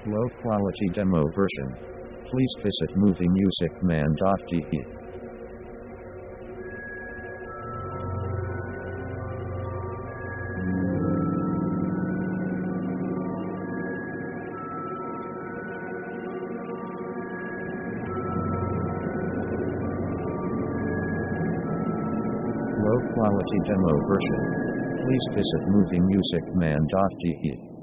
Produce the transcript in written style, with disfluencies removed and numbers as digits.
Low quality demo version. Please visit moviemusicman.de. Low quality demo version. Please visit moviemusicman.de.